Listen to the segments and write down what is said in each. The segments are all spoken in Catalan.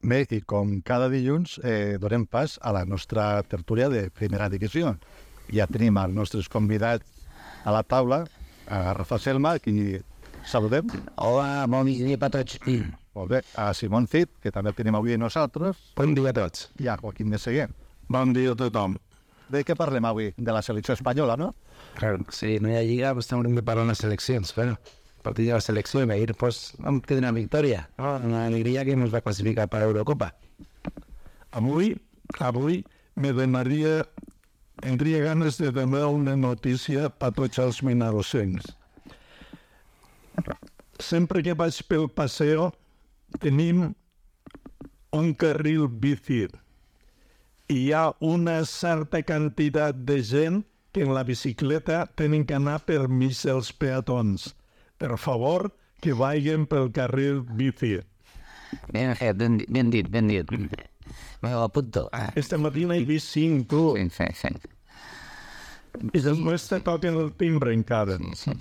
Bé, i com cada dilluns donem pas a la nostra tertúlia de primera divisió. Ja tenim els nostres convidats a la taula, a Rafa Selma, qui saludem. Hola, bon dia per tots. Molt bé, a Simón Cid, que també el tenim avui nosaltres. Bon dia a tots. I a Joaquín de Seguer. Bon dia a tothom. De què parlem avui? De la selecció espanyola, no? Claro, si no hi ha lliga, pues haurem de parlar de les seleccions. Bueno, a partir de la selecció i ir, pues, vam tenir una victòria, no? Una alegria que ens va classificar per l'Eurocopa. Avui tindria ganes de donar una notícia a tots els menorosens. Sempre que vaig pel paseo tenim un carril bici i hi ha una certa quantitat de gent que en la bicicleta tenen que anar per mig dels peatons. Per favor, que vagin pel carril bici. Ben fet, ben dit. Me ho apunto. Esta matina he vist 5, tu. Sí. I després te toquen el timbre encara. Sí.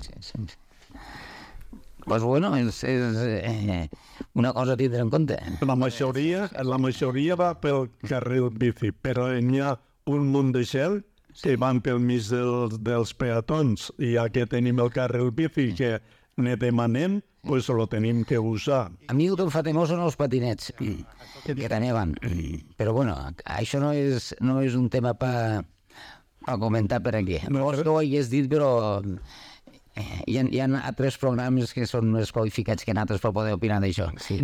Pues bueno, és una cosa a tindre en compte. La majoria va pel carril bici, però hi ha un munt de gent que van pel mig dels peatons, i ja que tenim el carril bici que ne demanem, pues lo tenim que usar. A mi el que em fa temor són els patinets, que també van. Però bueno, això no és un tema per comentar per aquí. No ho hagués dit, però hi ha altres programes que són més qualificats que altres per poder opinar d'això. Sí.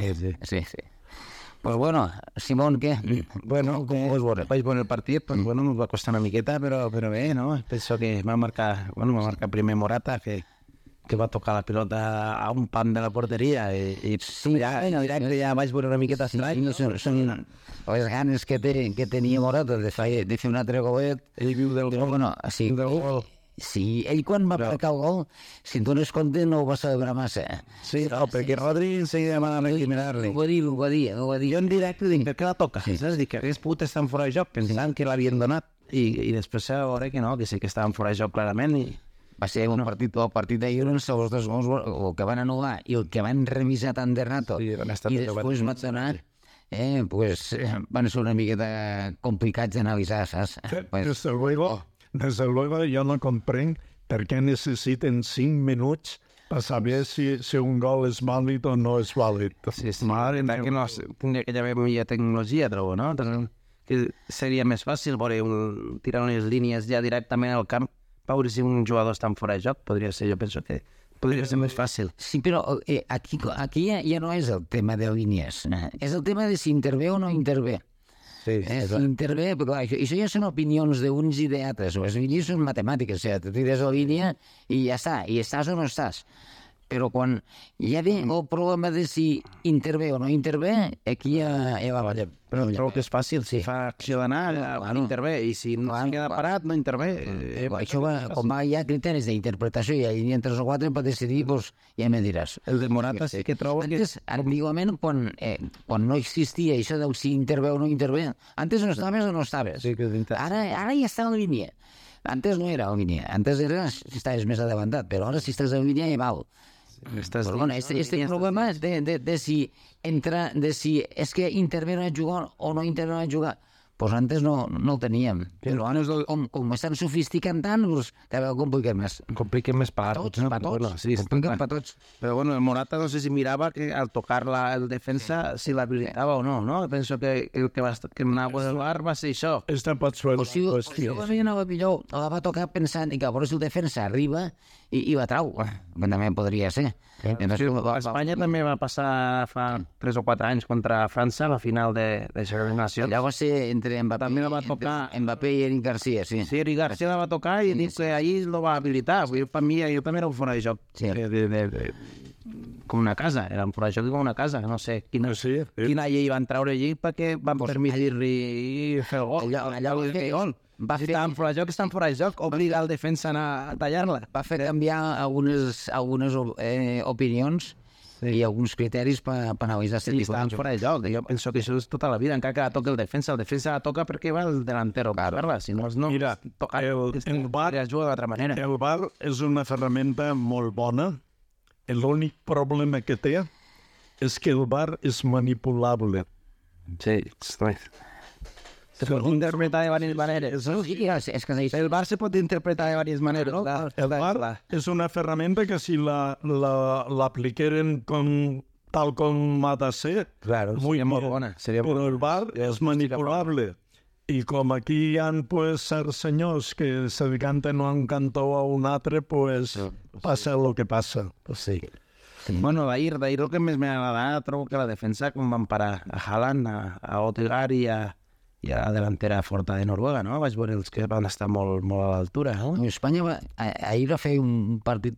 Pues bueno, Simón, què? Bueno, com ho veure? Vaig veure el partit, pues bueno, ens va costar una miqueta, però bé, no? Penso que va marcar primer Morata, que va tocar la pilota a un pam de la porteria i sí, ja vaig veure una miqueta estrany. Són les ganes que tenia Morata de fer un altre golet. Ell viu del gol. Bueno, sí, ell quan va marcar el gol, si tu n'és compte, no ho va celebrar massa. Sí, no, perquè Rodri seguia demanant recriminar-li. Ho va dir. Jo en directe dic, per què la toca? Saps? Dic que aquests putes estan fora de joc, pensant que l'havien donat. I després va veure que no, que sí que estaven fora de joc clarament. Va ser un partit d'ahir on els dos gols, el que van anul·lar i el que van revisar tant de rato, i després van donar, van ser una miqueta complicats d'analitzar, saps? Desde luego yo no comprendo por qué necesiten 5 minutos para saber si un gol es válido o no es válido. Sí, madre, que no tindria que haver millor tecnologia, trobo, no? Que seria més fàcil tirar unes línies ja directament al camp, veure si un jugador està fora de joc, podria ser, jo penso que podria ser més fàcil. Sí, però aquí ja no és el tema de línies, és el tema de si intervé o no intervé. Sí, si intervé, però això ja són opinions d'uns i d'altres. Les línies són matemàtiques, te tires la línia i ja està, i estàs o no estàs. Però quan hi ha el problema de si intervé o no intervé, aquí ja va ballar. Però trobo que és fàcil, si fa acció d'anar, intervé, i si no es queda parat, no intervé. Això com hi ha criteris d'interpretació i hi ha 3 o 4 per decidir, doncs ja me diràs. El de Morata sí que trobo que... Antiguament, quan no existia això del si intervé o no intervé, antes no estaves o no estaves. Ara ja està en línia. Antes no era en línia, antes era si estaves més adelantat, però ara si estàs en línia ja val. Però bueno, este problema de si és que intervé a jugar o no intervé a jugar, pues antes no el teníem. Però ara com estan sofisticant tant, pues cada vegada compliquem més. Compliquem més per tots. Compliquem per tots. Però bueno, el Morata no sé si mirava que al tocar-la el defensa si l'habilitava o no, no? Penso que el que anava al bar va ser això. Esta pot ser una qüestió. Millor la va tocar pensant que a veure si el defensa arriba i la trau, que també podria ser. Espanya també va passar fa 3 o 4 anys contra França a la final de Segona Nació. Allà va ser entre Mbappé i Eric Garcia, sí. Sí, Eric Garcia la va tocar i dic que allí lo va habilitar. Per mi, jo també era un fora de joc. Com una casa, era un fora de joc com una casa. No sé quina llei van treure allí perquè van permetre-li fer el gol. Allà va fer gol. Si estaven fora de joc, estan fora de joc. Obliga el defensa a anar a tallar-la. Va fer canviar algunes opinions i alguns criteris per analitzar si estaven fora de joc. Jo penso que això és tota la vida, encara que la toca el defensa la toca perquè va el delantero. Si no, mira, el VAR és una ferramenta molt bona. L'únic problema que té és que el VAR és manipulable. Sí, se pot interpretar de diverses maneres. Sí, és que El VAR se pot interpretar de diverses maneres, no? El VAR és una ferramenta que si l'apliqueren tal com ha de ser, Claro, muy seria molt bien. bona. Seria Però el VAR és manipulable. I com aquí hi ha pues, certs senyors que se decanten a un cantó o a un altre, pues, passa el que passa. Sí. Bueno, d'ahir el que més m'ha agradat, trobo que la defensa, com van parar a Haaland, a Odegaard i a la delantera forta de Noruega, no? Vaig veure els que van estar molt a l'altura, no? Espanya ahir va fer un partit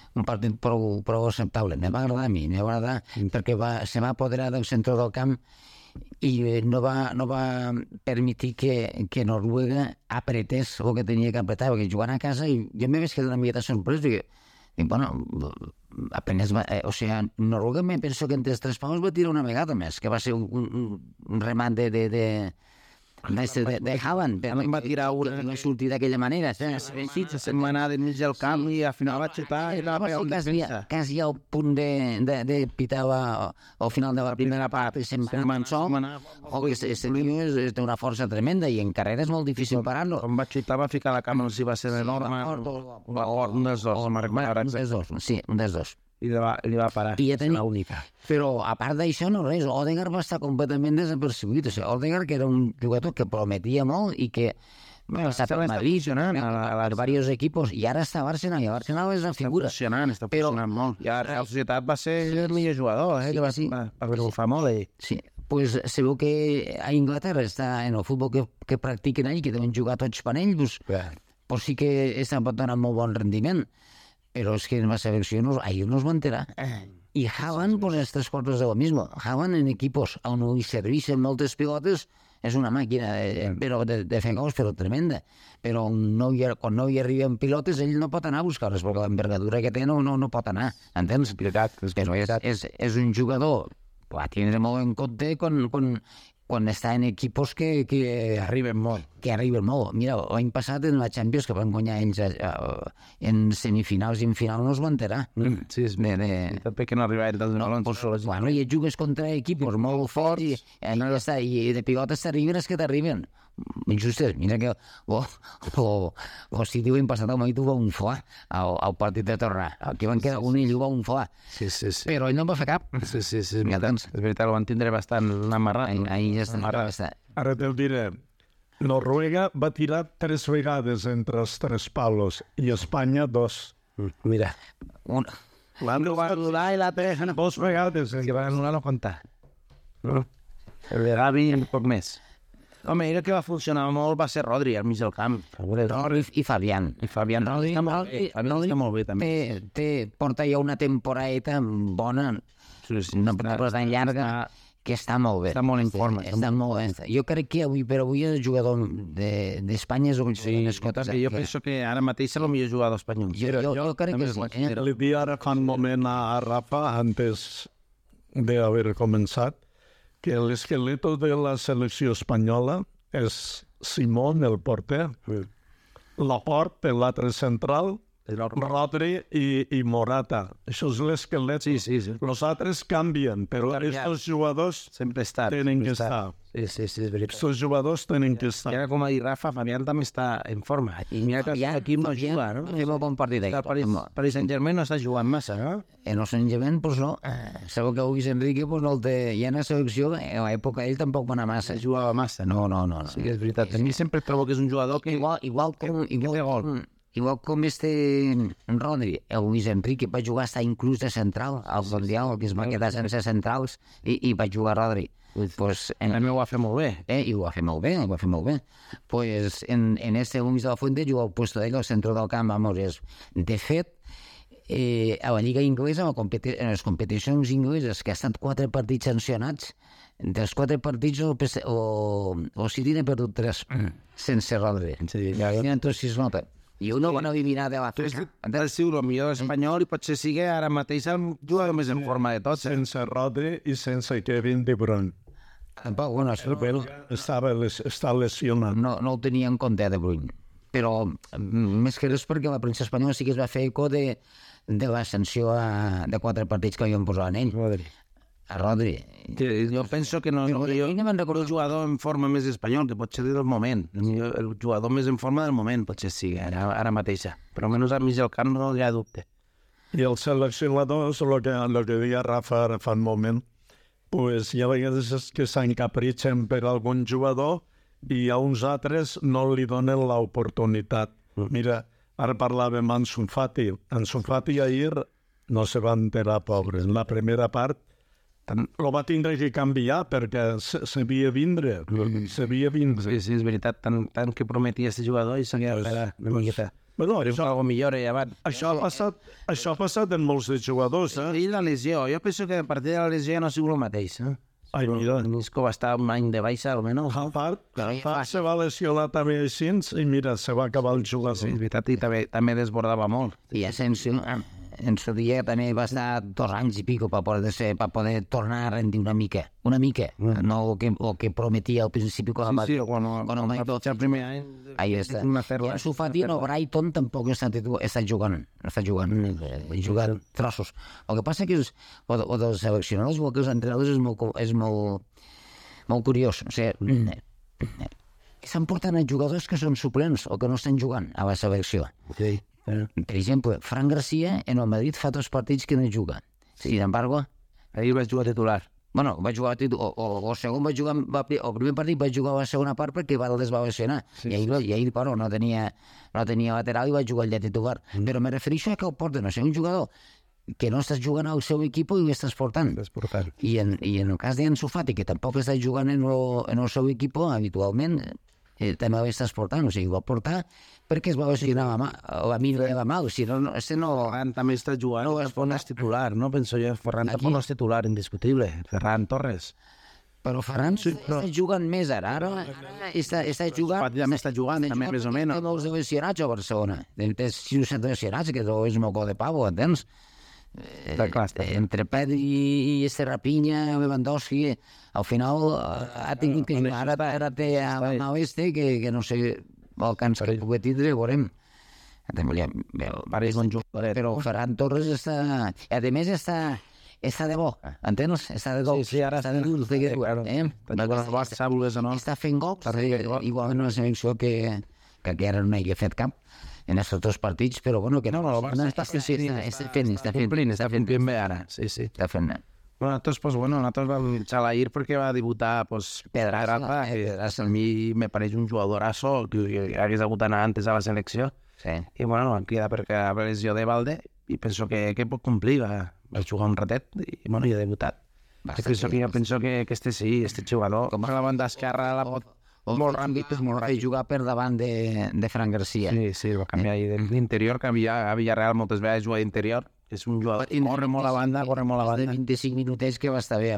prou acceptable. Me va agradar a mi, me va agradar perquè se va apoderar del centre del camp i no va permetir que Noruega apretés el que tenia que apretar, perquè jugant a casa jo me vaig quedar una miqueta sorprès, perquè bueno, apenas va... O sigui, Noruega me penso que entre els 3 paus va tirar una vegada més, que va ser un remat de Haaland. Va tirar una... No sortir d'aquella manera. Sí, se'n va anar dins del camp i al final va xutar i va pegar un defensa. Quasi al punt de pitar al final de la primera part i se'n mançó. Aquest tio és d'una força tremenda i en carrera és molt difícil parar-lo. Quan va xutar va ficar la cama, no s'hi va ser enorme. Un dels dos. Sí, un dels dos. I li va parar. I ja tenia l'única. Però, a part d'això, no res. Odegaard va estar completament desapercebut. O sigui, Odegaard, que era un jugador que prometia molt i que va estar per Madrid, a diversos equipos, i ara està a Barcelona, i a Barcelona és una figura. Està funcionant molt. I a la Real Societat va ser el millor jugador, Sí. Va triomfar molt ell. Sí, pues se veu que a Inglaterra està en el futbol que practiquen allà, que deuen jugar tots per ell, pues sí que estan donant molt bon rendiment. Pero es que en la selección ahí nos va a enterar. Y Haaland, pues estas cosas de lo mismo. Haaland en equipos on hi servicen moltes pilotes és una màquina de fer gols, però tremenda. Però quan no hi arriben pilotes, ell no pot anar a buscar-les, perquè l'envergadura que té no pot anar, entens? Però és un jugador a tindre molt en compte quan està en equipos que arriben molt. Mira, l'any passat en la Champions, que van guanyar ells en semifinals i en final, no es va enterar. Sí, és perquè no arriba de donar-los. Bueno, i jugues contra equipos molt forts i de pilotes t'arriben els que t'arriben. Injustes, mira que o City l'any passat al Madrid ho va unflar al partit de tornar. Aquí van quedar un i ell ho va unflar. Sí. Però ell no en va fer cap. Sí. És veritat, ho van tindre bastant amarrat. Ahí ja està. Ara te'l diré. Noruega va tirar 3 vegades entre els 3 palos i Espanya 2. Mira. L'han de anul·lar i l'altre 2 vegades. Que van anul·lar no comptar. El de Gavi un poc més. Home, era que va funcionar molt, va ser Rodri al mig del camp. I Fabián. Rodri està molt bé, també. Porta ja una temporadeta bona, una temporada tan llarga, que està molt bé. Està molt en forma. Està molt bé. Jo crec que avui per avui el jugador d'Espanya és el jugador jo penso que ara mateix és el millor jugador espanyol. Jo crec que sí. Li dic ara fa un moment a Rafa, antes d'haver començat, que l'esqueleto de la selecció espanyola és Simón, el porter, Laporte, l'altre central, Rodri i Morata. Això és l'esquelet. Sí. Els altres canvien, però aquests jugadors sempre tenen que estar. Sí, és veritat. Aquests jugadors tenen que estar. I ara, com ha dit Rafa, Fabián també està en forma. I mira que aquí no juga, no? Fem un bon partit. Paris Saint-Germain no està jugant massa, no? En el Saint-Germain, doncs no. Segur que Luis Enrique no el té. I en la selecció, a l'època ell tampoc va anar massa. Jugava massa. No. Sí que és veritat. A mi sempre trobo que és un jugador que... Igual com Rodri, el Luis Enrique va jugar estar inclús de central al Mundial, que es va quedar sense centrals, i va jugar Rodri. També ho va fer molt bé. I ho va fer molt bé. Pues en este Luis de la Fuente juga al puesto d'ell al centre del camp. De fet, a la Lliga Inglesa, en les competicions ingleses, que ha estat 4 partits sancionats, dels 4 partits el City n'ha perdut 3 sense Rodri. Entonces, si es nota. I uno van eliminar de la festa. Ha sigut el millor espanyol i potser sigui ara mateix el jugador més en forma de tots. Sense Rodri i sense Kevin De Bruyne. Tampoc, bueno, està lesionat. No el tenia en compte, De Bruyne. Però més que res perquè la premsa espanyola sí que es va fer eco de la sanció de 4 partits que havien posat en ell. A Rodri. Jo penso que no... Jo me'n recordo el jugador en forma més espanyol, que pot ser del moment. El jugador més en forma del moment, potser sí, ara mateixa. Però almenys al mig del camp no hi ha dubte. I els seleccionadors, el que deia Rafa ara fa un moment, pues hi ha vegades que s'encapritxen per algun jugador i a uns altres no li donen l'oportunitat. Mira, ara parlàvem amb Ansu Fati. Ansu Fati ahir no se va enterar, pobre. En la primera part lo va tindre que canviar perquè sabia vindre. Sí, és veritat, tant que prometia aquest jugador i s'havia d'esperar una miqueta. Bueno, Algo millor i abans. això ha passat en molts de jugadors, I la lesió, jo penso que a partir de la lesió no ha sigut el mateix. Ai, mira. Nisco va estar un any de baixa, almenys. Hart se va lesionar també així i mira, se va acabar el jugador. Sí, és veritat, i també desbordava molt. I Asensio, en su dia també va estar 2 anys i pico per poder tornar a rendir una mica, no el que prometia al principi quan Sí, quan va fitxar el primer any... Ahí està. I Ansu Fati en el Brighton tampoc està jugant, trossos. El que passa que o dels seleccionadors o dels entrenadors és molt curiós. O sigui, estan portant a jugadors que són suplents o que no estan jugant a la selecció. Sí. Per exemple, Fran García en el Madrid fa 2 partits que no juga. Sin embargo, ahir va jugar titular. Bueno, va jugar o segon va jugar, el primer partit va jugar a la segona part perquè Valdés va lesionar. I ahir però, no tenia lateral i va jugar el de titular. Però me refereixo a que el porten a ser un jugador que no estàs jugant al seu equip i ho estàs portant. I en el cas d'Ansu Fati, que tampoc estàs jugant en el seu equip habitualment, també l'estàs portant, o sigui, ho va portar perquè es va lesionar la mina de la mà, o sigui, Ferran també està jugant, no és titular, no? Penso jo, Ferran tampoc no és titular, indiscutible. Ferran Torres. Però Ferran està jugant més ara està jugant... També està jugant, també més o menys. Té molts lesionats a Barcelona, té 6 o 7 lesionats, que és un moco de pavo, entens? Entre Pedri i Rafinha, Lewandowski, al final ha tingut que jugar. Ara té a l'oeste que no sé el cans que pugui tindre, veurem. Però Ferran Torres està... A més està de bo, entens? Està de gols. Sí, ara està de gols. Està fent gols, igualment una selecció que ara no hi ha fet cap en aquests 2 partits, però bueno, que no, està fent ben bé ara, sí. Està fent. Nosaltres vam fitxar l'ahir perquè va debutar Pedraza, que a mi me pareix un jugadorazo que hagués hagut d'anar antes a la selecció. I bueno, van cridar perquè la lesió de Valde i penso que pot complir, va jugar un ratet i bueno, hi ha debutat. Penso que este jugador, com a la banda esquerra la pot molt ràpid, jugar per davant de Fran García. Sí, va canviar d'interior, que a Villarreal moltes vegades juga d'interior. És un jugador que corre molt a banda. 25 minutets que va estar bé,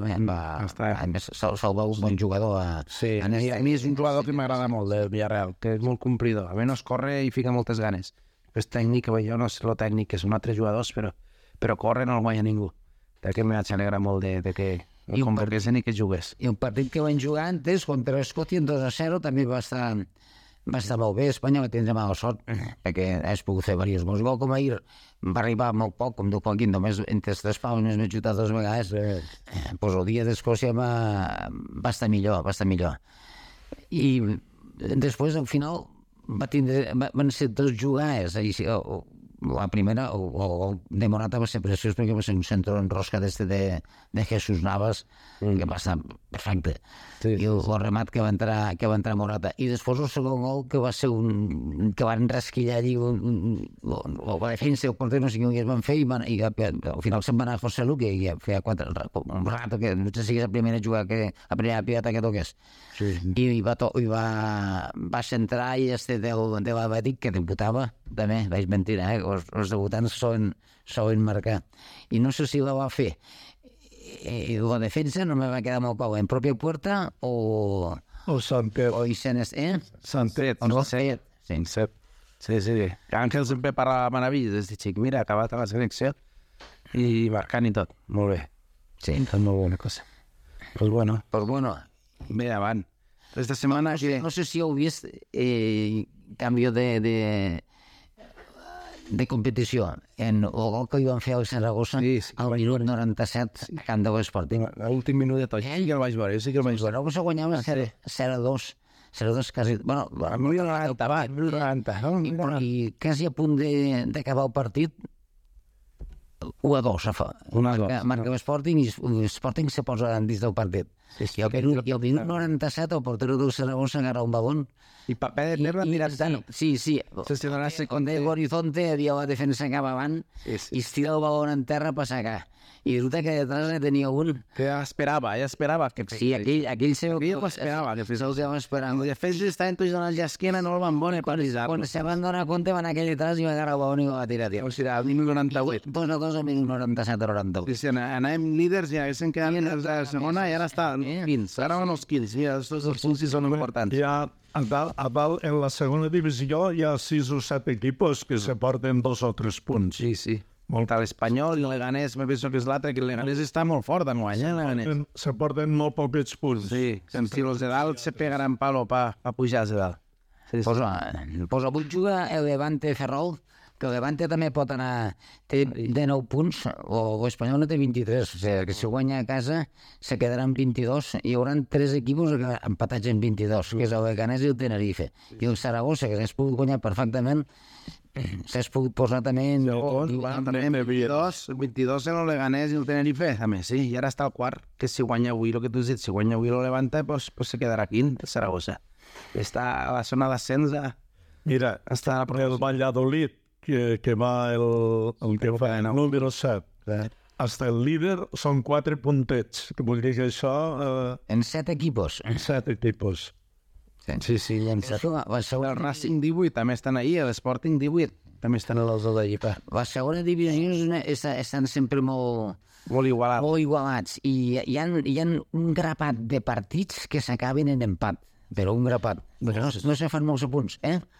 se'l veu un bon jugador. Sí, a mi és un jugador que m'agrada molt, del Villarreal, que és molt complidor. A menys corre i fica moltes ganes. És tècnic, jo no sé lo tècnic, que són altres jugadors, però corre no el guanya ningú. Que me alegra molt de que el converguessin i que jugués. I un partit que van jugar antes contra Escòcia en 2-0 també va estar molt bé. Espanya va tindre mala sort perquè has pogut fer diversos gols. Igual com ahir va arribar molt poc, com diu Joaquín, només entre 3 paus més m'he xutat 2 vegades. Doncs el dia d'Escòcia va estar millor. I després, al final, van ser 2 jugades. La primera, el de Morata va ser preciós perquè va ser un centre en rosca de Jesús Navas, que va estar perfecte. I el remat que va entrar Morata. I després el segon gol, que va ser que van rasquillar allí la defensa, el porter, no sé què es van fer, i al final se'n va anar a José Lu, que ja feia un rato que no sé si és la primera pilota que toqués. I va centrar i de l'Atlètic, que debutava, també, vaig mentir, els debutants solen marcar. I no sé si la va fer la defensa, no me va quedar molt clar, en pròpia puerta o Santet. O Isenes, Santet. Sí. Àngel sempre parla meravilles des de xic. Mira, ha acabat a la selecció i marcant i tot. Molt bé. Sí. És molt bona cosa. Pues bueno. Bé, davant. Esta setmana... No sé si heu vist canvi de competició. En el gol que li van fer al Saragossa al minut 97 a camp de l'Sporting. L'últim minut de tot. Sí que el vaig veure, sí que el vaig veure. Però se guanyava 0-2. 0-2 quasi... Bueno, A 1990, va, 1990, no? i quasi a punt d'acabar el partit 1-2 marca l'Sporting i l'Sporting se posa dins del partit. I al minut 97 el portero del Saragossa agarra un balón I paper de terra mirat tant. Sí. Se donarà Con el horizonte havia la defensa cap avant i es tira el balón en terra per sacar. I resulta que detrás ne tenia un... Que ja esperava que... Sí, aquell se... Aquell ho esperava, que fes el... esperant. I de fet, estaven tots donant l'esquena, no el van bona per avisar. Quan se van donar compte, van aquell detrás i va agarrar el balón i va tirar. O sigui, al minut 98. 2-2 al minut 97 o 98. Sí, anàvem líders i haguessin quedat a la segona i ara està 15. Ara van els 15. Mira, els punts són importants. Ja a dalt, en la segona divisió, hi ha 6 o 7 equipos que se porten 2 o 3 punts. Sí. Molt a l'Espanyol i el Leganés, me penso que és l'altre, que el Leganés està molt fort enguany, el Leganés. Se porten molt pocs punts. Sí, si els de dalt se pegaran palo pa pujar de dalt. Pues avui juga el Levante Ferrol, que el Levante també pot anar... Té 19 punts, o l'Espanyol no té 23. O sigui, que si guanya a casa se quedaran 22. Hi haurà 3 equipos empatats en 22, que és el Leganés i el Tenerife. I el Saragossa, que s'ha pogut guanyar perfectament, s'ha pogut posar també en... 22 en el Leganés i el Tenerife, a més, sí, i ara està el quart, que si guanya avui, el que tu has dit, si guanya avui el Levante, pues se quedarà aquí, el Saragossa. Està a la zona d'ascens. Mira, està el Valladolid, que va el que fa el número 7, hasta el líder són 4 puntets, que vol dir que això... En 7 equipos. En 7 equipos. Sí, el Racing 18 també estan ahí, l'Sporting 18 també estan a l'Oso de Llipa. La segona divisió estan sempre molt igualats i hi ha un grapat de partits que s'acaben en empat, però un grapat. No se fan molts punts,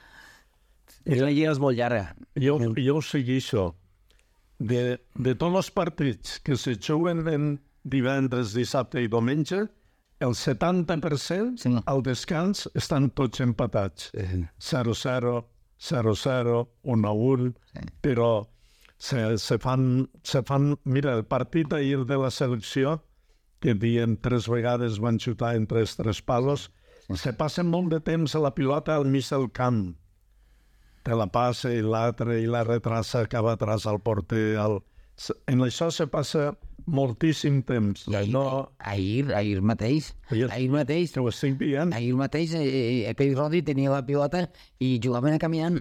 I la lliga és molt llarga. Jo segueixo. De tots els partits que se juguen en divendres, dissabte i diumenge, el 70% al descans estan tots empatats. 0-0, 0-0, 1-1, però se fan... Mira, el partit ahir de la selecció, que dient 3 vegades van xutar entre els 3 palos, se passen molt de temps a la pilota al mig del camp. Te la passa i l'altre i la retrassa cap atrás al porter. En això se passa moltíssim temps. Ahir mateix, que ho estic dient. ahir mateix Pell Rodi tenia la pilota i jugaven caminant.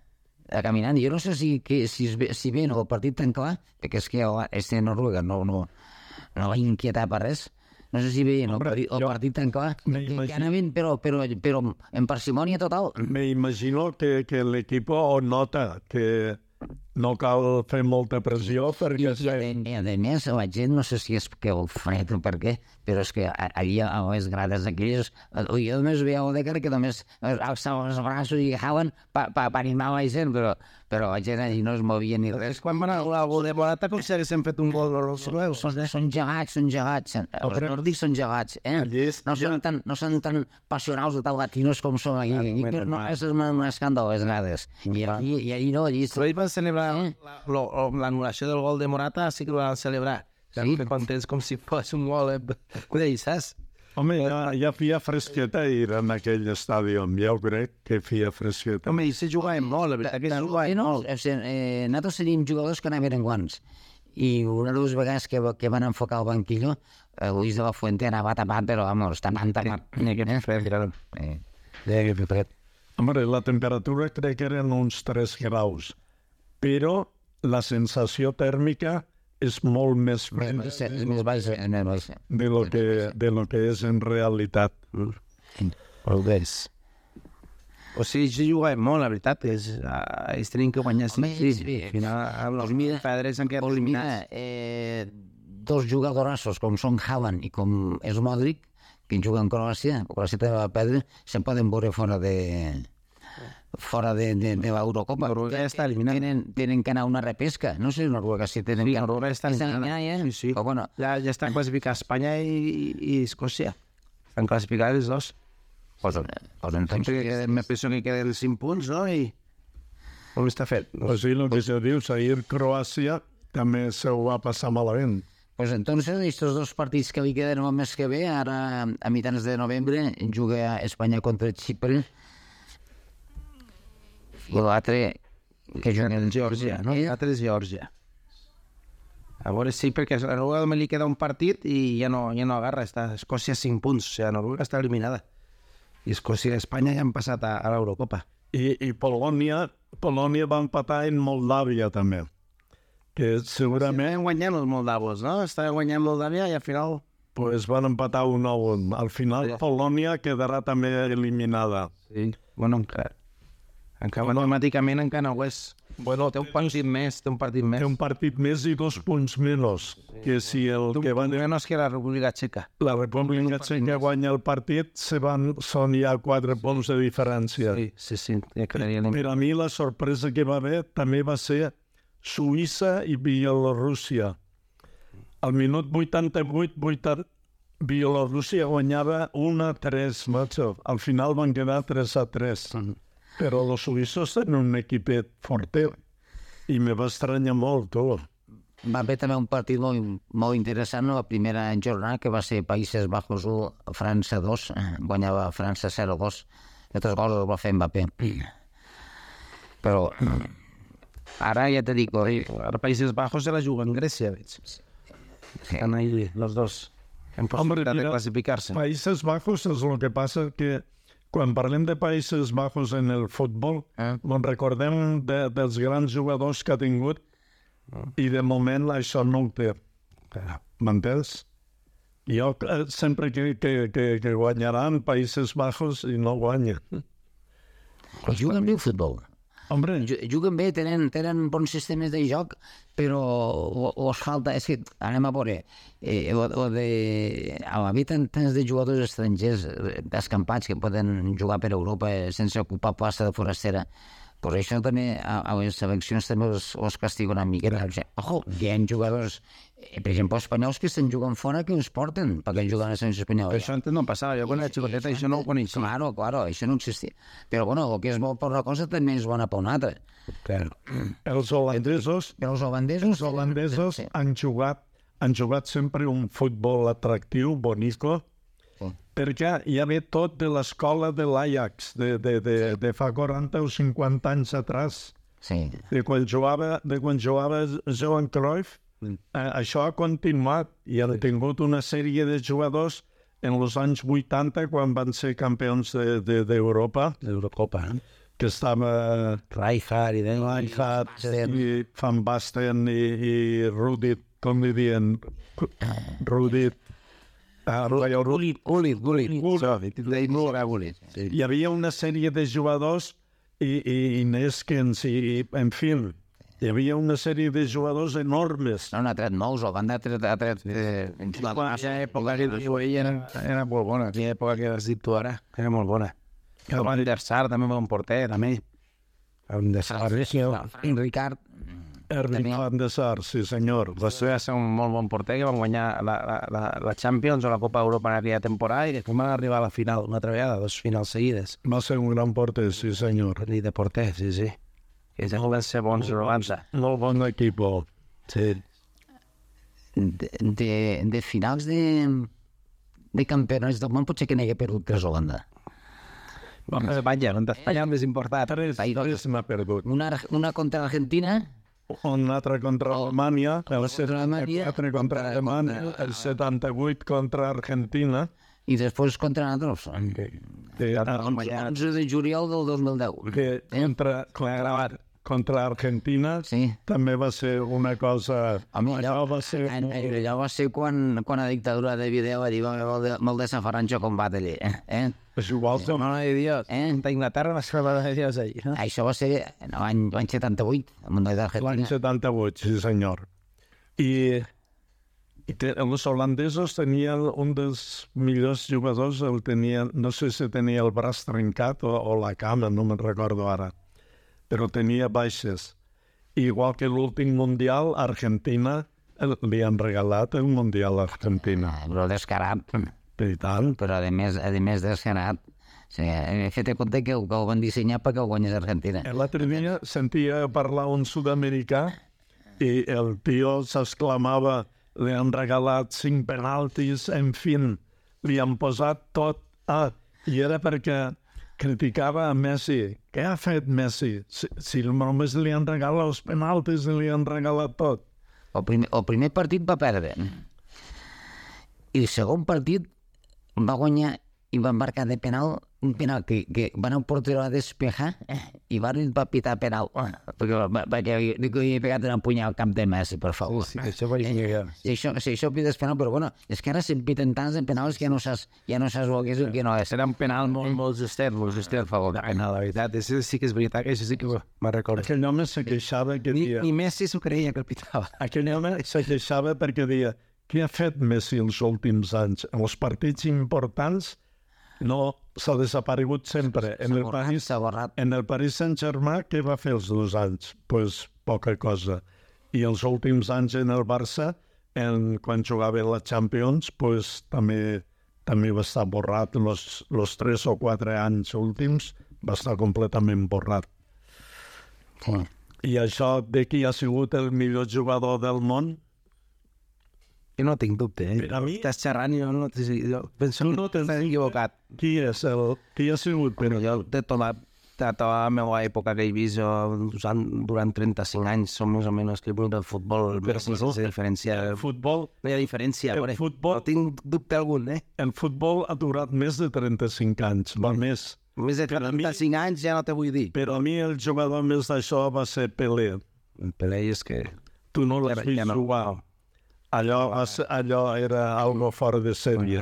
Jo no sé si ven el partit tan clar, perquè és que este Noruega no va inquietar per res. No sé si veien el partit tan clar, que anaven, però en parsimònia total. Me imagino que l'equip nota que no cal fer molta pressió perquè... A més, la gent, no sé si és que el fred o per què, però és que allà a les grades aquelles, jo només veia el Decker que només alçava els braços i agafaven per animar la gent, però la gent allà no es movia ni res. Quan van a la gol de Morata com si haguessin fet un gol dels jueus. Són gegats. Els nòrdics són gegats, No són tan passionals o tan latinos com són aquí. No, és un escàndol, les grades. I allí no, allí... Però ahir van celebrar l'anul·lació del gol de Morata, sí que ho van celebrar. Sí. Contents com si fos un gol. Ho deies, saps? Home, ja feia fresqueta ir en aquell estadi, ja ho crec que feia fresqueta. Home, i se jugàvem molt, la veritat que se jugàvem molt. Nosaltres tenim jugadors que anaven en guants. I una de les vegades que van enfocar el banquillo, Luis de la Fuente anava tapat, però, vamos, tapat. Home, la temperatura crec que eren uns 3 graus, però la sensació tèrmica és molt més freda de lo que és en realitat. O sigui, jo jugàvem molt, la veritat, ells tenim que guanyar. Sí, al final, els Federers han quedat eliminats. Dos jugadorassos, com són Haaland i com és Modric, que juguen en Croàcia també va perdre, se'n poden veure fora de l'Eurocopa. Noruega està eliminat. Tenen que anar a una repesca. No sé, Noruega si tenen... Sí, Noruega està eliminat. Sí. Ja estan classificats Espanya i Escòcia. Estan classificats els dos. Me penso que queden 5 punts, no? Com està fet? Pues sí, el que se diu, ahir Croàcia també se ho va passar malament. Pues entonces, estos dos partits que li queden el mes que ve, ara a mitjans de novembre, juga Espanya contra Xipre, i l'altre que juga El Geòrgia, no? L'altre és Geòrgia. A veure, sí, perquè a Noruega només li queda un partit i ja no agarra. Escòcia 5 punts, o sigui, Noruega està eliminada. I Escòcia i Espanya ja han passat a l'Eurocopa. I Polònia va empatar en Moldàvia també, que segurament Estaven guanyant els moldavos, no? Estaven guanyant Moldàvia i al final... pues, van empatar 1-1. Al final Polònia quedarà també eliminada. Sí. Bueno, encara matemàticament encara no ho és. Bueno, Té un partit més. té un partit més i 2 punts menys. Que si el que van... Menos que la República Txeca. La República Txeca guanya el partit, són ja 4 punts de diferència. Sí. Ja creia Per a mi la sorpresa que va haver també va ser Suïssa i Bielorússia. Al minut 88, Bielorússia guanyava 1-3, macho. Al final van quedar 3-3. Però els suïssos tenen un equipet fortet i me va estranyar molt, tu. Va haver també un partit molt interessant, la primera jornada, que va ser Països Bajos 1, França 2, guanyava França 0-2, i altres gols els va fer Mbappé. Però ara ja te dic... Ara Països Bajos se la juguen Grècia, veig. Estan ahí los dos en possibilitat de classificar-se. Països Bajos és el que passa que quan parlem de Països Bajos en el futbol, ens recordem dels grans jugadors que ha tingut i de moment això no ho té. M'entens? Jo sempre que guanyaran Països Bajos i no guanyen. Juguen bé el futbol. Hombre, Juguen bé, tenen bons sistemes de joc, però els falta... És que, anem a veure, a la vida tants de jugadors estrangers escampats que poden jugar per Europa sense ocupar plaça de forastera. Per això també a les seleccions també els castiguen una miqueta. Ojo, que hi ha jugadors, per exemple, espanyols que estan jugant fora que els porten perquè juguen a la selecció espanyola. Això antes no passava, jo quan era xicoteta això no ho coneixia. Claro, això no existia. Però bueno, el que és bo per una cosa també és bona per una altra. Claro. els holandesos Però els holandesos... han jugat sempre un futbol atractiu, bonico, perquè hi havia tot de l'escola de l'Ajax, de fa 40 o 50 anys atrás, Sí. de quan jugava Johan Cruyff. Això ha continuat i han tingut una sèrie de jugadors en els anys 80 quan van ser campions d'Europa, que estava Rijkaard i Rijkaard i Van Basten i Rudit, com li diuen? Rudit. Gullit. Hi havia una sèrie de jugadors i Neskens i, en fi, hi havia una sèrie de jugadors enormes. No, n'ha tret molts, el Banda ha tret... Aquella època que diu ell era molt bona, aquella època que has dit tu ara, era molt bona. El Van der Sar també va un porter, també. El de Sar, Ricard. Erling Van der Sar, sí senyor. va ser un molt bon porter que van guanyar la Champions o la Copa Europa en aquella temporada i després van arribar a la final una altra vegada, 2 finals seguides. Va ser un gran porter, sí senyor. I de porter, sí. Que ja van ser bons Rolanza. Molt bon equip. Sí. De finals de campionats del món potser que n'hi hagué perdut 3 Holanda. Vaja, on Espanya el més important. Tres m'ha perdut. Una contra Argentina, Un altre contra Alemanya, el 74 contra Alemanya, el 78 contra Argentina. i després contra nosaltres. El 11 de juliol del 2010. Contra Argentina Sí. també va ser una cosa... Home, Allò va ser... allò va ser quan la dictadura de Vidal va dir molt de Safarancho combat allí. És igual, No, de Dios. D'Inglaterra va ser de Dios allí, no? Això va ser l'any 78, al Mundial L'any d'Argentina. 78, sí senyor. I els holandesos tenien un dels millors jugadors, no sé si tenia el braç trencat o la cama, no me'n recordo ara, però tenia baixes. Igual que l'últim Mundial, Argentina, li han regalat el Mundial a Argentina. Però descarat. I tant. Però a més descarat. Sí, fet de compte que ho van dissenyar perquè ho guanyés Argentina. L'altre dia sentia parlar un sud-americà i el tio s'exclamava, li han regalat 5 penaltis, en fi, li han posat tot. I era perquè criticava a Messi. Què ha fet Messi? Si només li han regalat els penaltis i li han regalat tot. El primer partit va perdre. I el segon partit va guanyar i va marcar de penal, un penal que van al portero a despejar i va pitar penal. Perquè li havia pegat un punyal al cap de Messi, per favor. Sí, això vaig llegar. Si això pites penal, però bueno, és que ara se'n piten tants de penals que ja no saps el que és i el que no és. Serà un penal molt justet, a favor. No, la veritat, sí que és veritat que això sí que me'n recordo. Aquell home se queixava que dia... Ni Messi s'ho creia que el pitava. Aquell home se queixava perquè dia què ha fet Messi els últims anys? En els partits importants no s'ha desaparegut sempre. En el Paris Saint-Germain, què va fer els 2 anys? Pues poca cosa. I els últims anys en el Barça, quan jugava la Champions, pues també va estar borrat. Los 3 o 4 anys últims va estar completament borrat. I això de qui ha sigut el millor jugador del món? Jo no tinc dubte, Per a mi... Estàs xerrant i jo penso que no t'has equivocat. Qui ha sigut? Però jo, de tota la meva època que he vist durant 35 anys, som més o menys que el futbol, però sense diferència. El futbol... No hi ha diferència, el futbol, no tinc dubte algun, El futbol ha durat més de 35 anys, va més. Més de 35 anys ja no te vull dir. Però a mi el jugador més d'això va ser Pelé. El Pelé és que... Tu no l'has vist jugar. Allò era algo fora de sèrie.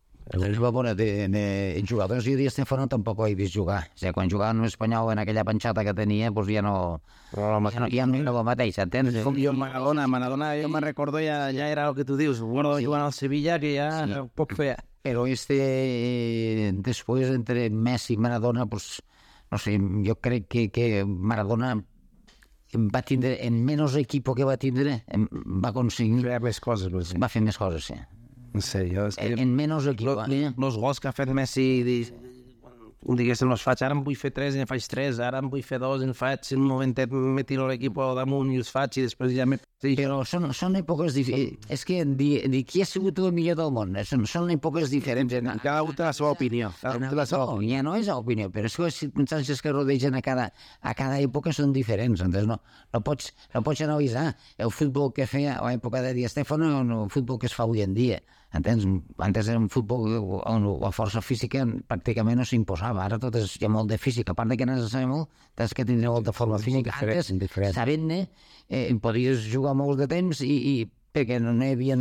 En jugadors i Di Stéfano tampoc ho he vist jugar. O sigui, quan jugava en espanyol en aquella panxata que tenia, doncs ja no era el mateix, entens? Com jo, Maradona, jo me'n recordo, ja era el que tu dius, bueno, jugant al Sevilla, que ja poc feia. Però després, entre Messi i Maradona, doncs, no sé, jo crec que Maradona va tindre, en menys equip que va tindre, va aconseguir... Fer més coses, va fer més coses, sí. No sé, jo... En menys equip. Els gols que ha fet Messi, diguéssim, els faig, ara em vull fer 3 i en faig 3, ara em vull fer 2 i en faig, en un momentet me tiro l'equip damunt i els faig i després ja me... Però són èpoques diferents. És que dir qui ha sigut el millor del món, són èpoques diferents. Cada un té la seva opinió. Ja no és l'opinió, però és que les circumstàncies que rodegen a cada època són diferents. No pots analitzar el futbol que feia a l'època de Di Stéfano o el futbol que es fa avui en dia. Entens? Antes era un futbol on la força física pràcticament no s'imposava. Ara tot hi ha molt de física. A part de que no se sabe molt, tens que tindre molta forma física. Antes, sabent-ne, podies jugar molt de temps i perquè no hi havia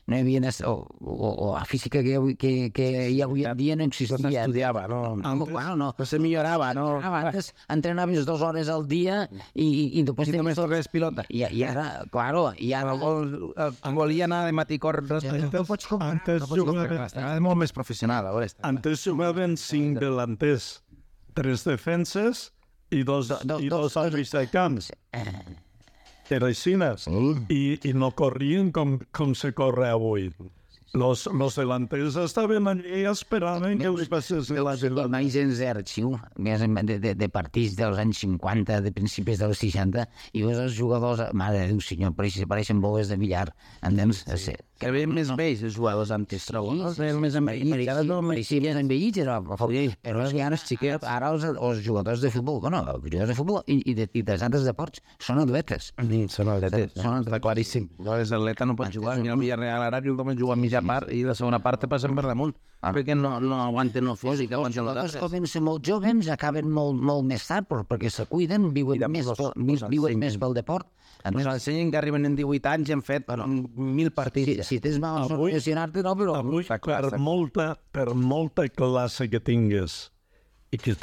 la física que hi ha avui en dia no existia. No s'estudiava, no se millorava, no? Antes entrenaves 2 hores al dia i després... I només toques pilota. I ara, claro, volia anar de matí córrer. Antes jugaven... Era molt més professional, a veure. Antes jugaven 5 delanters, 3 defenses i 2 àrbits de camps. Era així, i no corrien com se corre avui. Los delanters estaven allí i esperaven que els passés la pilota. Imagines l'arxiu de partits dels anys 50, de principis dels 60, i veus els jugadors, mare de Déu senyor, pareixen boles de billar, entens? Que veien més vells els jugadors antes, trobo. Més pareixien envellits, però és que ara els jugadors de futbol, bueno, els jugadors de futbol i dels altres deports són atletes. Són atletes, està claríssim. És atleta, no pot jugar, mira el Villarreal ara, que només juga a mitja part i la segona part te passen per damunt, perquè no aguanten el físic. Els jugadors comencen molt joves, acaben molt més tard, perquè se cuiden, viuen més pel deport. Ens ensenyen que arriben en 18 anys i han fet 1.000 partits. Si tens mal a lesionar-te, no, però... Avui, per molta classe que tingues i que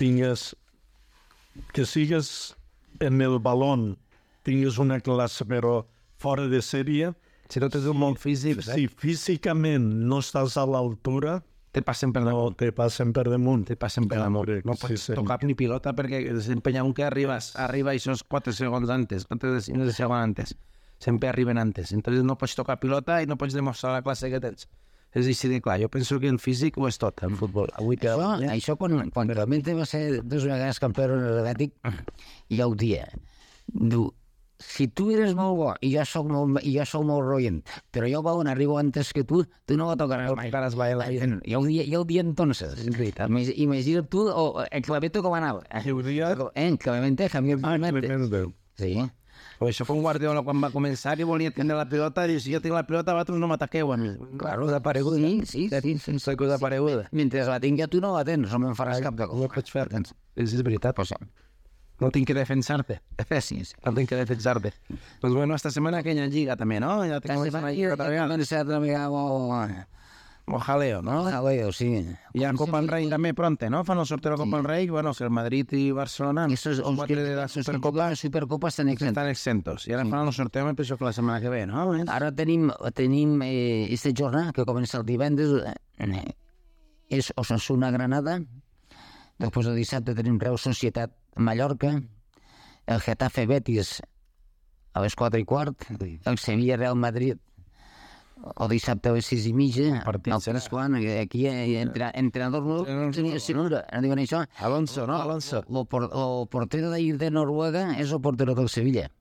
sigues en el balón, tingues una classe però fora de sèrie, si no tens un bon físic, si físicament no estàs a l'altura, te passen per damunt. Te passen per damunt. No pots tocar ni pilota perquè desempenyar un que arriba i sos 4 segons antes, 4 segons antes. Sempre arriben antes. Entonces no pots tocar pilota i no pots demostrar la classe que tens. És així de clar. Jo penso que el físic ho és tot, el futbol. Avui que... Això quan realment va ser 2 vegades campió energètic, ja ho dia. Diu, si tu eres molt bo i jo soc molt roïn, però jo arribo antes que tu no va tocar mai. Caras bailar. Ja ho dia entonces. Imagina't tu, el Claveto com anava. El Clemente, Javier Clemente. Sí. Pues això fue un Guardiola quan va començar i volia tenir la pilota i si jo tinc la pilota vosaltres no m'ataqueu a mi. Claro, desapareguda. Sí. Soy cosa desapareguda. Mentre la tinc tu no la tens, no me'n faràs cap de cosa. No ho pots fer. És veritat. Pues, no tinc que defensar-te. Sí. No tinc que defensar-te. Pues bueno, esta semana aquella lliga també, no? Ja tinc una lliga també. O jaleo, no? Jaleo, sí. I a Copa del Rei també pronte, no? Fan el sorteo de Copa del Rei, bueno, que el Madrid i Barcelona... Esos quatre de la Supercopa estan exentos. Estan exentos. I ara fan el sorteo, me penso que la setmana que ve, no? Ara tenim esta jornada, que comença el divendres, és Osasuna Granada, després el dissabte tenim Reus Societat Mallorca, el Getafe Betis a les 4:15, el Sevilla Real Madrid el dissabte a les 6:30, el Pizjuán, aquí entrenador nou, segura, no diuen això? Alonso, no? Alonso. El portero de Noruega és el portero del Sevilla.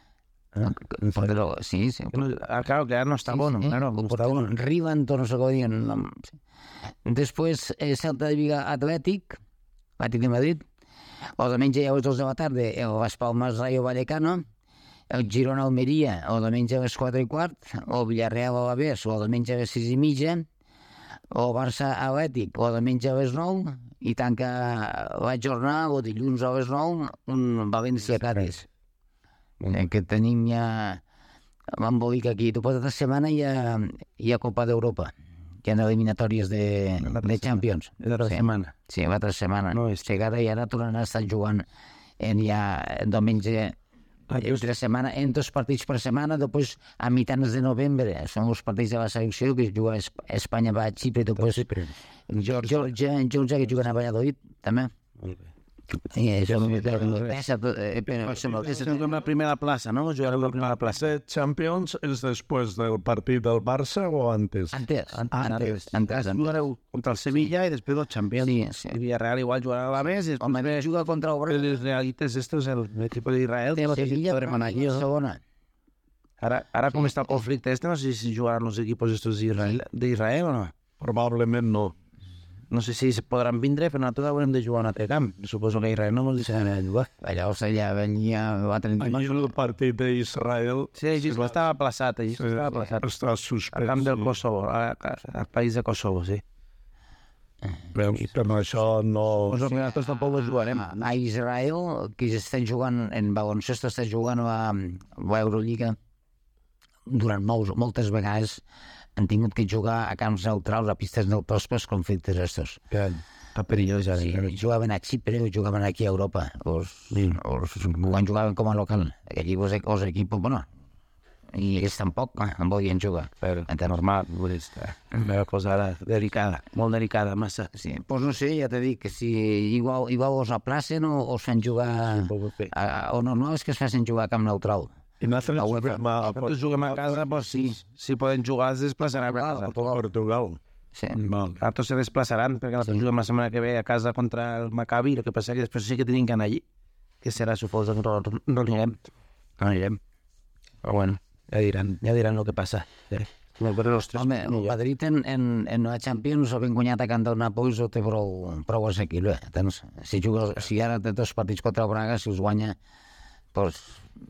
Sí. Claro, que ara no està bon, claro. Rivanto, no sé com diuen. Després, Celta de Vigo Atlètic de Madrid. El diumenge a les 2 de la tarda, el Las Palmas Rayo Vallecano. El Girona Almeria, el diumenge a les 4:15, el Villarreal Alavés, el diumenge a les 6:30, el Barça Atlètic, el diumenge a les 9, i tanca la jornada, el dilluns a les 9, un València Cádiz. Que tenim ja l'embolic aquí. Després de setmana hi ha Copa d'Europa, que hi ha eliminatòries de Champions. L'altra setmana. Sí, l'altra setmana. I ara tornaran a estar jugant ja diumenge entre setmana, en 2 partits per setmana, després a mitjans de novembre són els partits de la selecció que juga a Espanya, va a Xipre, després Georgia que juguen a Valladolid, també. És la primera plaça, no? Jugar la primera plaça. ¿De Champions es después del partit del Barça o antes? Antes. Jugareu contra el Sevilla i després del Champions. Sí. El Villarreal igual jugarà a la vez. Home, juga contra el Barça. Les realitats, esto es el equipo de Israel. Sevilla, segona. Ara com està el conflicte no sé si jugaran los equipos estos d'Israel o no. Probablement no. No sé si se podran vindre, però nosaltres haurem de jugar a un altre camp. Suposo que Israel no ens deixarà jugar. Llavors allà venia... Allí el partit d'Israel... Sí, allí estava aplaçat, Està suspès. Al camp del Kosovo, al país de Kosovo, sí. Veus que amb això no... Nosaltres tampoc ho jugarem. A Israel, que estan jugant en baloncesto, estan jugant a l'Eurolliga durant moltes vegades han tingut que jugar a camps neutrals, a pistes neutrals pels conflictes estos. Està perillós, ja. Jugaven a Xipre, jugaven aquí a Europa. Quan jugaven com a local. Allí els equips, bueno, i ells tampoc volien jugar. Però, normal, és una cosa delicada, molt delicada, massa. Sí, doncs no sé, ja t'he dit que si igual us aplacen o es fan jugar... O normal és que es facin jugar a camp neutral. I nosaltres juguem a casa, doncs sí. Si poden jugar, es desplaçaran a casa. A Portugal. Sí. Nosaltres se desplaçaran, perquè nosaltres juguem la setmana que ve a casa contra el Maccabi, el que passa que després sí que tenim que anar allí, que serà, suposo, que no anirem. Però bueno, ja diran el que passa. Home, el Madrid en la Champions ha ben guanyat a Cantor Nàpols o té prou assequible. Si ara té 2 partits contra el Braga, si us guanya, doncs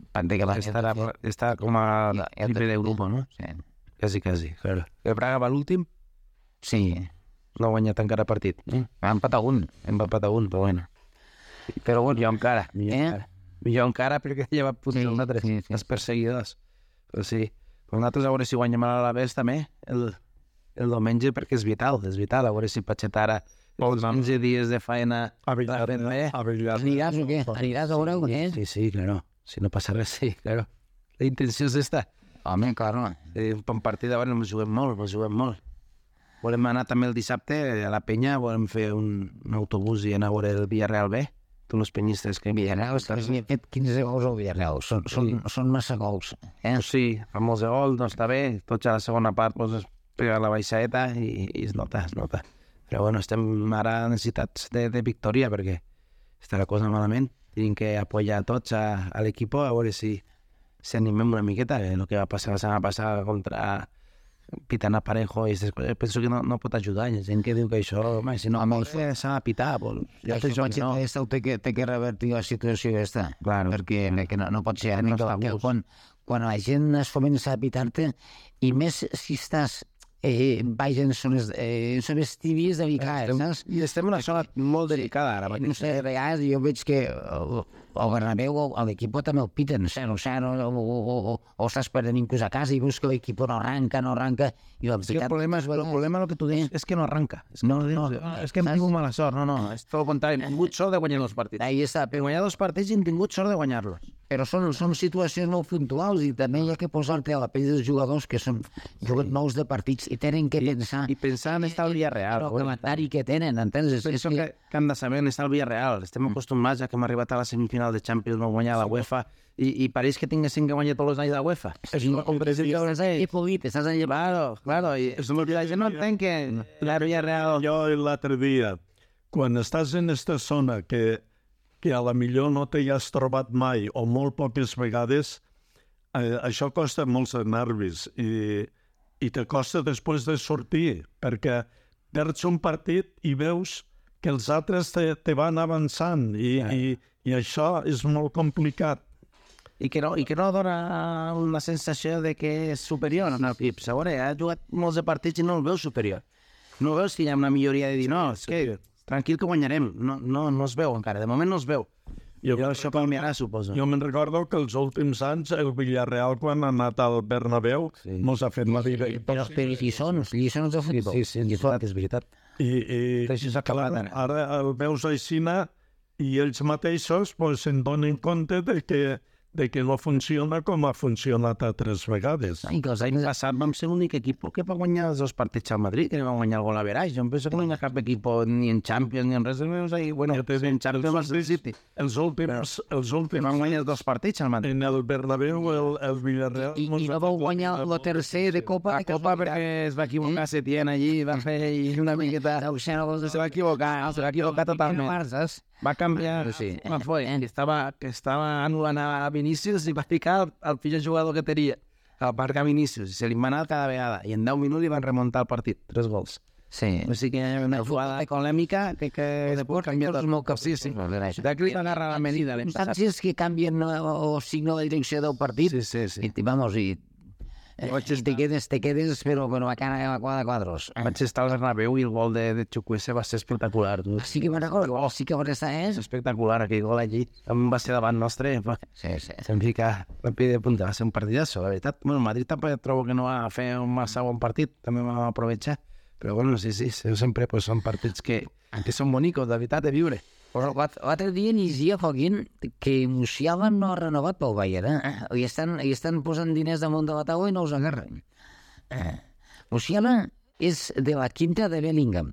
està com a triple d'Europa, no? Sí. Quasi. El Braga va l'últim? Sí. No ha guanyat encara partit. Va empatar un, però bueno. Però bueno, jo encara. Millor encara perquè ja va pujar nosaltres, els perseguidors. Però sí. Però nosaltres a veure si guanyem a l'Alavés també el diumenge, perquè és vital, a veure si Pachet ara els 15 dies de faena a Villarreal. Aniràs o què? Aniràs a veure? Sí, claro. Si no passa res, sí, claro. La intenció és esta. Home, claro. Un partit d'avui ens juguem molt. Volem anar també el dissabte a la Penya, volem fer un autobús i anar a veure el Villarreal B. Tots els penyistes que... Villarreal, he fet 15 gols al Villarreal. Són massa gols. Sí, fa molts de gols, no està bé. Tots a la segona part pegar la baixadeta i es nota. Però bueno, estem ara necessitats de victòria perquè està la cosa malament. Tenim que apoyar tots a l'equip a veure si animem una miqueta. El que va passar la setmana passada contra Pitana Parejo i penso que no pot ajudar. Hi ha gent que diu que això, home, si no s'ha de pitar. Això té que revertir la situació aquesta. Claro. Perquè no pot ser quan la gent es comença a pitar-te, i més si estàs baix en zones tíbies delicades, saps? I estem en una zona molt delicada ara. No sé, a vegades jo veig que al Bernabéu l'equip també el piten, o estàs perdent inclús a casa i veus que l'equip no arranca, i la veritat... El problema, el que tu deies, és que no arranca. És que hem tingut mala sort, no, és tot el contrari. Hem tingut sort de guanyar 2 partits. Ahí està. Per guanyar 2 partits hem tingut sort de guanyar-los. Però són situacions molt puntuals i també hi ha que posar-te a la pell dels jugadors que són nous de partits i tenen que pensar... I pensar en estar al Villarreal. El calendari que tenen, entens? Penso que hem de saber en estar al Villarreal. Estem acostumats, ja que hem arribat a la semifinal de Champions, vam guanyar la UEFA, i pareix que tinguessin que guanyar tots els anys de la UEFA. És una competició hipòlit, estàs allà... Claro, i la gent no entén que el Villarreal... Jo l'altre dia, quan estàs en aquesta zona que a la millor no t'hi has trobat mai o molt poques vegades, això costa molts nervis i te costa després de sortir, perquè perds un partit i veus que els altres te van avançant i això és molt complicat. I que no dona una sensació de que és superior en l'equip. Segons ha jugat molts de partits i no el veus superior. No veus que hi ha una milloria de dir, no, és que tranquil que guanyarem. No es veu encara, de moment no es veu. I això canviarà, suposo. Jo me'n recordo que els últims anys el Villarreal, quan ha anat al Bernabéu, mos ha fet la vida. Però lliçons de futbol. Sí, és veritat. I ara el veus aixina i ells mateixos se'n donen compte de que no funciona com ha funcionat altres vegades. I que els anys passats vam ser l'únic equip que va guanyar els 2 partits al Madrid, que vam guanyar el gol a Verage. Jo em penso que no hi ha cap equip ni en Champions ni en res. Bueno, en Champions va ser el City. Els últims van guanyar els 2 partits al Madrid. En el Bernabéu, el Villarreal... I no vau guanyar el tercer de Copa. La Copa perquè es va equivocar Setién allí, va fer una miqueta... Se va equivocar totalment. Va canviar, que estava anul·lant a Vinícius i va ficar el pitjor jugador que tenia, el Barca Vinícius, i se li va anar cada vegada, i en 10 minuts li van remuntar el partit, 3 gols. Sí. O sigui que hi ha una jugada polèmica que després canvia tot. Sí. D'aquí va agarrar la medida. Instàncies que canvien o signo de direcció del partit. Sí. I te quedes, però a cara a quadros. Vaig estar al Bernabéu i el gol de Chukwueze va ser espectacular. Sí que me'n recordo, sí que és espectacular, aquell gol allí. Va ser davant nostre. Sí. Se'm fica ràpid de punta, va ser un partidazo, la veritat. Bueno, el Madrid també trobo que no va fer un massa bon partit, també va aprovechar. Però bueno, sí, sempre són partits que són bonicos, de veritat, de viure. Però l'altre dia llegia, Joaquín, que Musiala no ha renovat pel Bayern, i estan posant diners damunt de la taula i no els agarren. Musiala és de la quinta de Bellingham.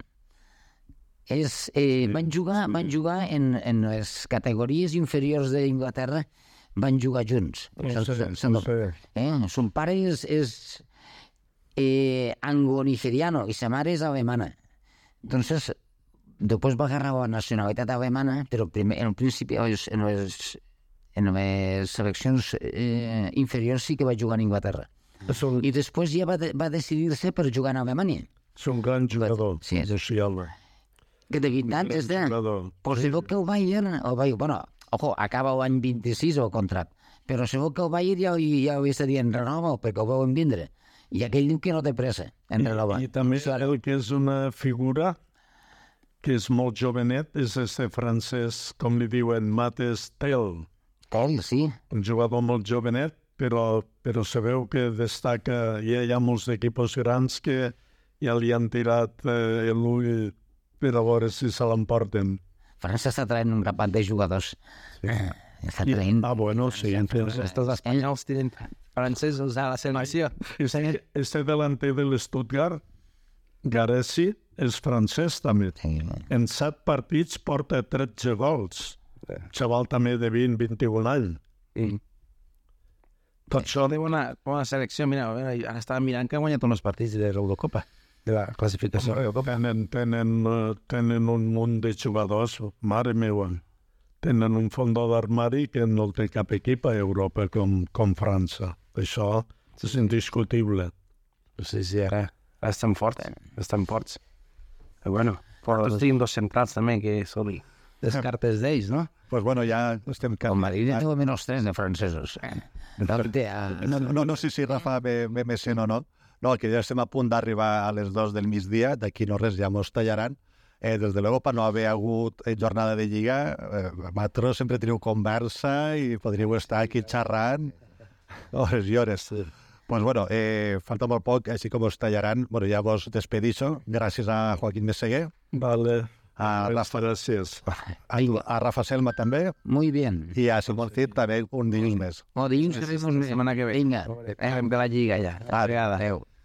Van jugar en les categories inferiors d'Inglaterra, van jugar junts. Son pare és anglo-nigeriano i sa mare és alemana. Entonces, después va agarrar la nacionalitat alemana, però en principi en les seleccions inferiors sí que va jugar en Inglaterra. I després ja va decidir-se per jugar en Alemanya. És un gran jugador, Musiala. Que de 20 anys és de... Però si veu que el Bayern... Bueno, acaba l'any 26 el contracte, però si veu que el Bayern ja ho està dient renova perquè ho veuen vindre. I aquell diu que no té pressa en renovar. I també el que és una figura que és molt jovenet, és este francès, com li diuen, Mathys Tel. Tel, sí. Un jugador molt jovenet, però sabeu que destaca, hi ha molts equips grans que ja li han tirat l'ull per a veure si se l'emporten. França està traient un grapat de jugadors. Està traient... Bueno, sí. Estos espanyols tienen francesos a la selecció. Este delanter de l'Stuttgart, Gareci, és francès també. En 7 partits porta 13 gols. Xaval també de 20-21 anys. Tot són... Té bona selecció, mira, ara estava mirant que ha guanyat uns partits de l'Eurocopa, de la classificació de l'Eurocopa. Tenen un munt de jugadors, mare meva. Tenen un fons d'armari que no té cap equip a Europa com França. Això és indiscutible. Sí, ara estan forts. Però bueno, tots tenim dos centrals també, que són les cartes d'ells, no? Pues bueno, ja estem... El Madrid ja té menys 3 de francesos. No sé si Rafa ve més sent o no. No, que ja estem a punt d'arribar a les 2 del migdia, d'aquí no res ja mos tallaran. Des de l'Europa no haver hagut jornada de Lliga, vosaltres sempre teniu conversa i podríeu estar aquí xerrant hores i hores. Pues bueno, falta molt poc, així com us tallaran. Bueno, ja vos despedixo. Gràcies a Joaquín Meseguer. Vale. A Rafa Selma també. Muy bien. I a Simón Cid també un dilluns més. Dilluns que vemos la setmana que ve. Vinga. De la Lliga ja. Adéu.